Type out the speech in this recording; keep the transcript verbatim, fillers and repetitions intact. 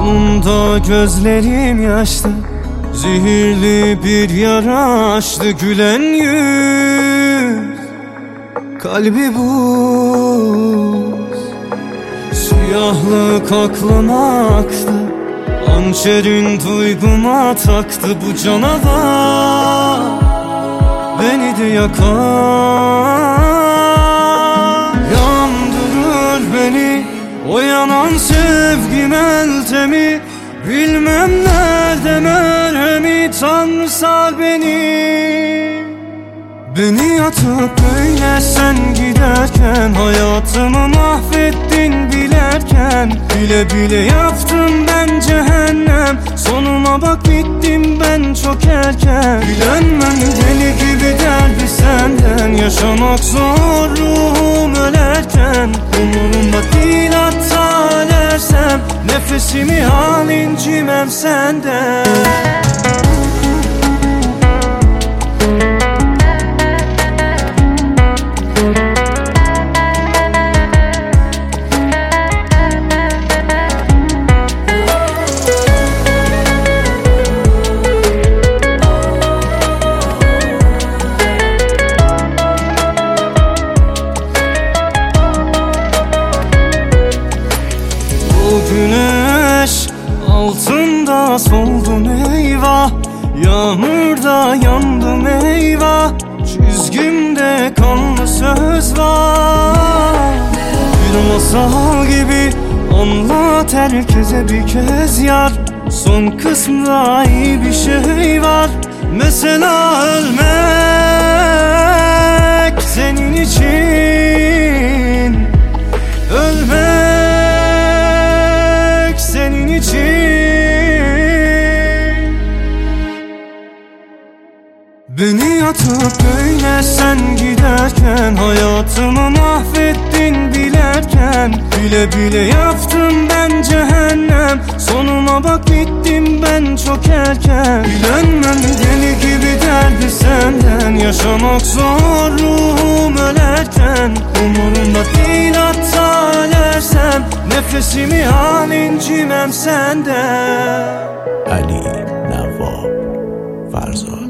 Sonunda gözlerim yaşlı, zehirli bir yara açtı. Gülen yüz, kalbi buz. Siyahlık aklıma aktı, hançerin duyguma taktı. Bu canavar beni de yakar, yandırır beni o yanan sevgi meltemi. Bilmem nerede merhemi, Tanrı sar beni. Beni yatıp böyle sen giderken, hayatımı mahvettin bilerken. Bile bile yaptım ben cehennem, sonuma bak bittim ben çok erken. Bilenmem deli gibi derdi senden, yaşamak zor ruhum ölerken. Umurumda değil hatta ölersem, nefesimi al incimem senden. Güneş altında soldum eyvah, yağmurda yandım eyvah. Çizgimde kanlı söz var, bir masal gibi anlat herkese bir kez yar. Son kısmında iyi bir şey var, mesela ölmek senin için. Ölmek senin için. Beni yatıp böyle sen giderken, hayatımı mahvettin bilerken. Bile bile yaptım ben cehennem, sonuma bak bittim ben çok erken. Bilenmem deli gibi derdi senden, yaşamak zor ruhum ölerken. Umurumda değil hatta ölersem, nefesimi al incimem senden. Ali Navab Farzoad.